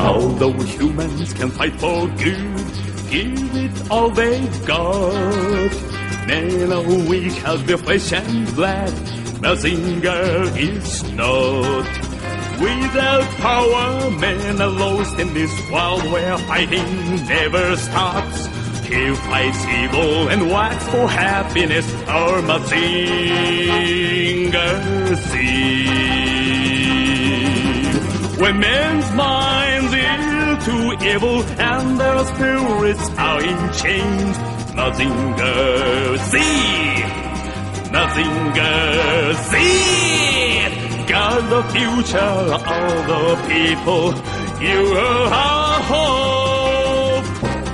Although humans can fight for good, give it all they've got. Now we have the flesh and blood, Mazinger is not. Without power, men are lost in this world where fighting never stops. He fights evil and works for happiness, our Mazinger Z. When men's minds ill to evil and their spirits are in chains, Mazinger Z, Mazinger Z, guard the future of the people. You are our hope.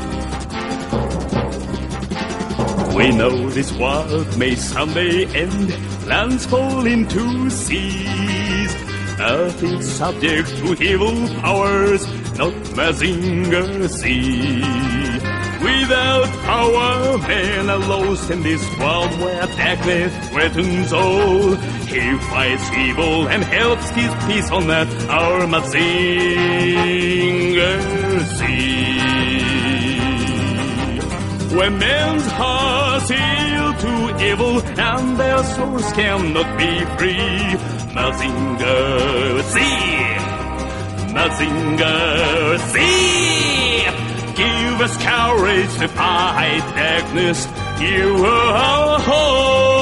We know this world may someday end, lands fall into seas. Earth is subject to evil powers, not Mazinger Z. Without power, men are lost in this world where darkness threatens all. He fights evil and helps keep peace on that, our Mazinger Z. When men's hearts yield to evil and their souls cannot be free, Mazinger Z, Mazinger Z, give us courage to fight darkness. You are our hope.